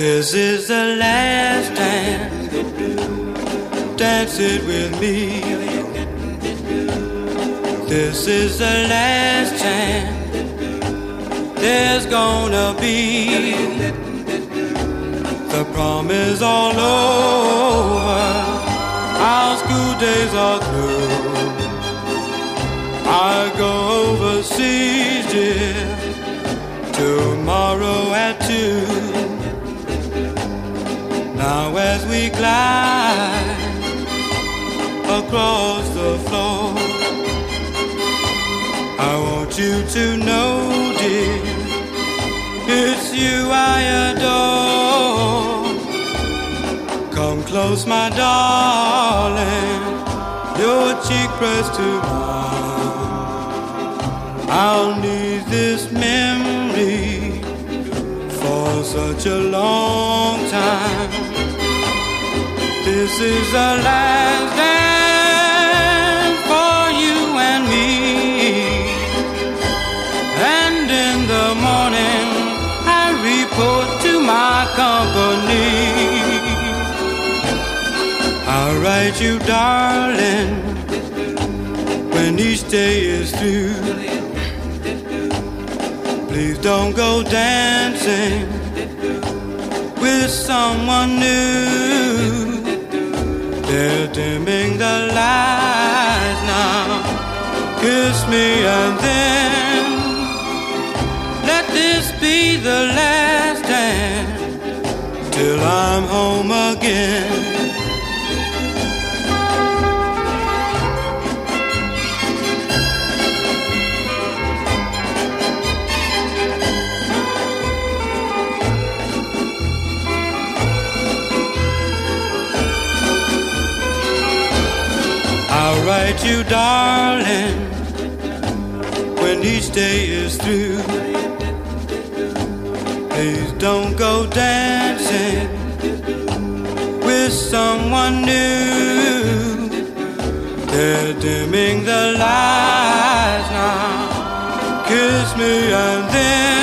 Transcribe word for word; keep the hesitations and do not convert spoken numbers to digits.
This is the last dance, dance it with me. This is the last chance there's gonna be. The prom is all over, our school days are through. I go overseas, dear, tomorrow at two. Now as we glide across the floor, I want you to know, dear, it's you I adore. Come close, my darling, your cheek pressed to mine. I'll need this memory for such a long time. This is the last dance for you and me. And in the morning I report to my company. I'll write you, darling, when each day is through. Please don't go dancing with someone new. They're dimming the lights now. Kiss me and then let this be the last dance till I'm home again. I'll write you, darling, when each day is through. Please don't go dancing with someone new. They're dimming the lights now. Kiss me and then